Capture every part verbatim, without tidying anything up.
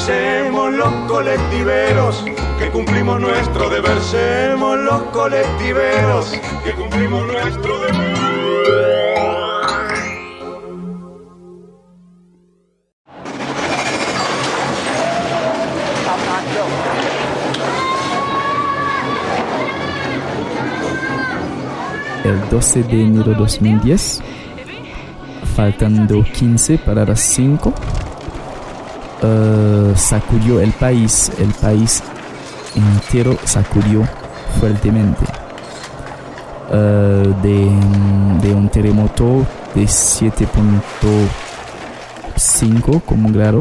Semos los colectiveros que cumplimos nuestro deber. Semos los colectiveros que cumplimos nuestro deber. El doce de enero de dos mil diez, faltando quince para las cinco, uh, sacudió el país, el país entero sacudió fuertemente uh, de, de un terremoto de siete punto cinco como grado,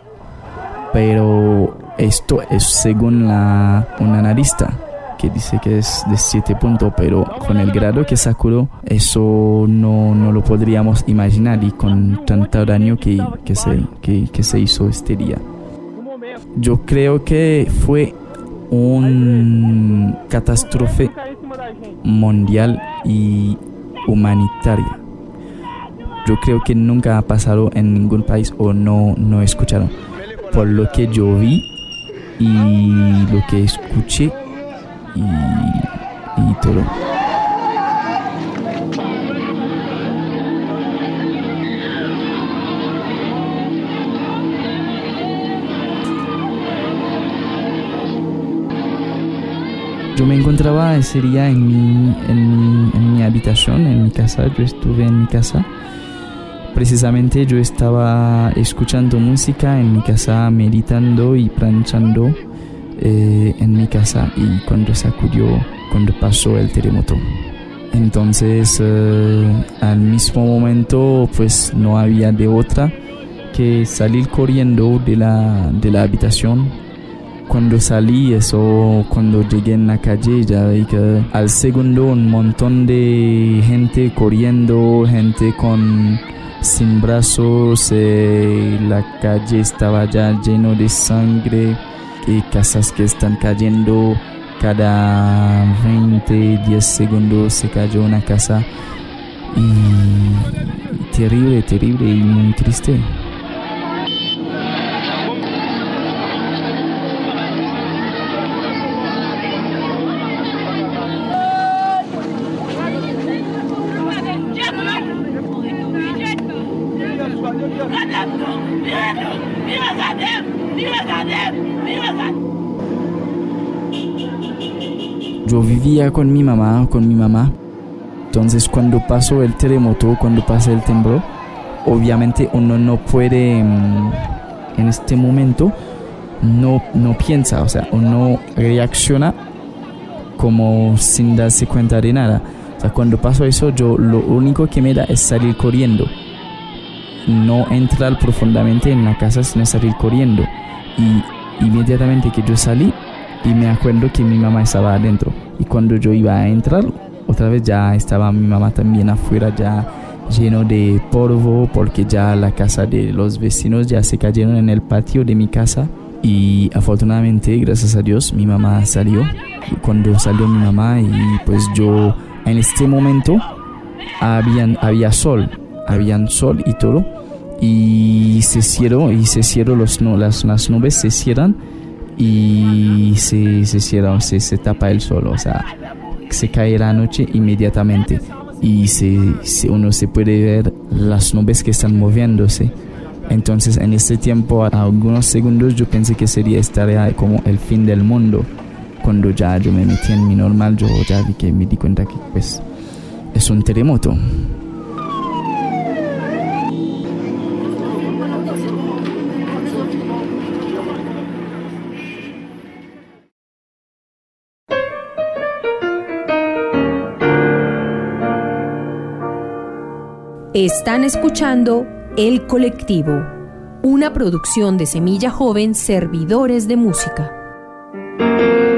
pero esto es según la, un analista que dice que es de siete puntos, pero con el grado que sacudió eso no, no lo podríamos imaginar, y con tanto daño que, que, se, que, que se hizo este día. Yo creo que fue una catástrofe mundial y humanitaria. Yo creo que nunca ha pasado en ningún país, o no, no escucharon. Por lo que yo vi y lo que escuché y, y todo. Yo me encontraba ese día en mi, en mi, en mi habitación, en mi casa. Yo estuve en mi casa. Precisamente yo estaba escuchando música en mi casa, meditando y planchando eh, en mi casa, y cuando sacudió, cuando pasó el terremoto. Entonces, eh, al mismo momento, pues no había de otra que salir corriendo de la, de la habitación. Cuando salí, eso, cuando llegué en la calle, ya vi que al segundo un montón de gente corriendo, gente con sin brazos, eh, la calle estaba ya lleno de sangre, y casas que están cayendo cada veinte, diez segundos se cayó una casa, y terrible, terrible y muy triste. Yo vivía con mi mamá, con mi mamá. Entonces, cuando pasó el terremoto, cuando pasa el temblor, obviamente uno no puede, en este momento, no, no piensa, o sea, uno reacciona como sin darse cuenta de nada. O sea, cuando pasó eso, yo lo único que me da es salir corriendo. No entrar profundamente en la casa, sino salir corriendo. Y inmediatamente que yo salí, y me acuerdo que mi mamá estaba adentro, y cuando yo iba a entrar otra vez ya estaba mi mamá también afuera, ya lleno de polvo, porque ya la casa de los vecinos ya se cayeron en el patio de mi casa. Y afortunadamente, gracias a Dios, mi mamá salió. Y cuando salió mi mamá, y pues yo en este momento habían, había sol habían sol y todo, y se cierró y se cierró los no, las, las nubes se cierran y se, se cierra, se, se tapa el sol, o sea, se cae la noche inmediatamente, y se, se, uno se puede ver las nubes que están moviéndose. Entonces, en este tiempo, a algunos segundos, yo pensé que sería estaría como el fin del mundo. Cuando ya yo me metí en mi normal, yo ya vi que me di cuenta que pues es un terremoto. Están escuchando El Colectivo, una producción de Semilla Joven, Servidores de Música.